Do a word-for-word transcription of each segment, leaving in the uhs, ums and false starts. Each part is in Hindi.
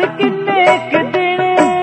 किन्ने क दिन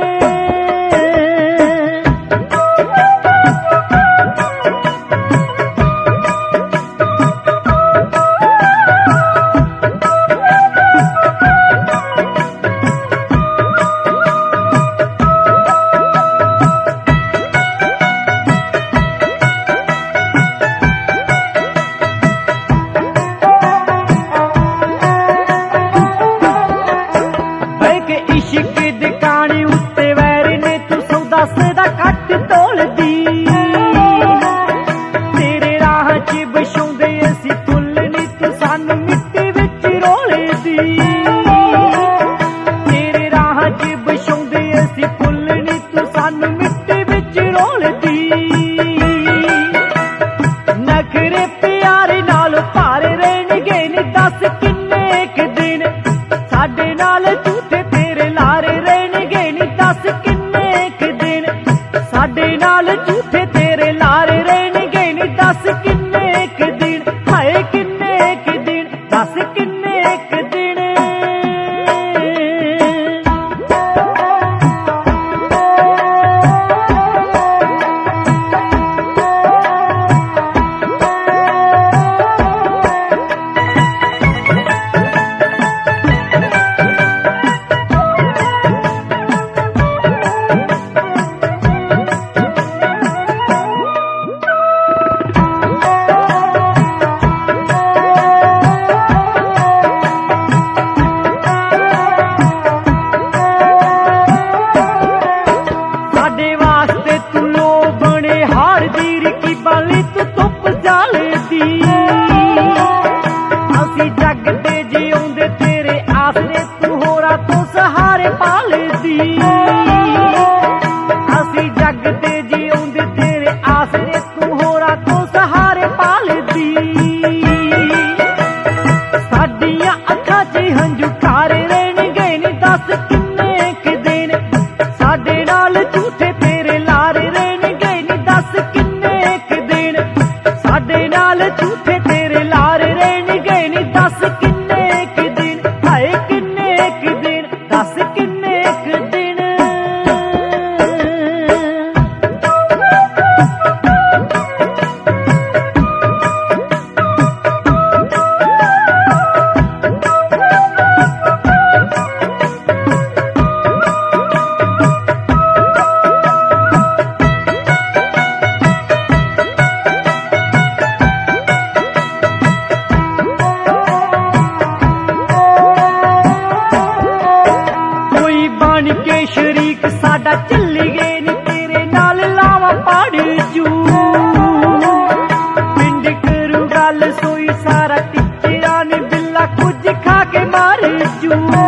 इश्क दी कहानी उत्ते वैर ने तू सौदा सदा कट तोलदी तेरे राह च बछाउंदे असी फुੱਲ नी तू सानू मिट्टी विच रोलदी तेरे राह च बछाउंदे असी फुੱਲ नी तू सानू मिट्टी विच रोलदी नखरे प्यारे नाल भारे रहणगे नी दस किन्ने क दिन साडे नाल झूठे साडे नाल झूठे तेरे लारे रहणगे नी दस किन्ने क दिन हाय किन्ने क दिन दस किन्ने क दिन असी जग ते जिउंदे तेरे आसरे तू होरा तो सहारे पालदी असी जग ते जिउंदे तेरे आसरे तू होरा तो सहारे पालदी साडियां अखां च हंझू खारे रहणगे नी दस किन्ने क दिन साडे नाल झूठे तेरे लारे रहणगे नी दस किन्ने क दिन साडे नाल झूठे तेरे लारे रहणगे नी दस किन्ने क दिन हाय किन्ने क दिन दस किन्ने क दिन के शरीक साडा चली गए नी तेरे नाल लावा पाड़ जू पिंड करू गल सोई सारा टिचरा ने बिल्ला कुछ खा के मार जू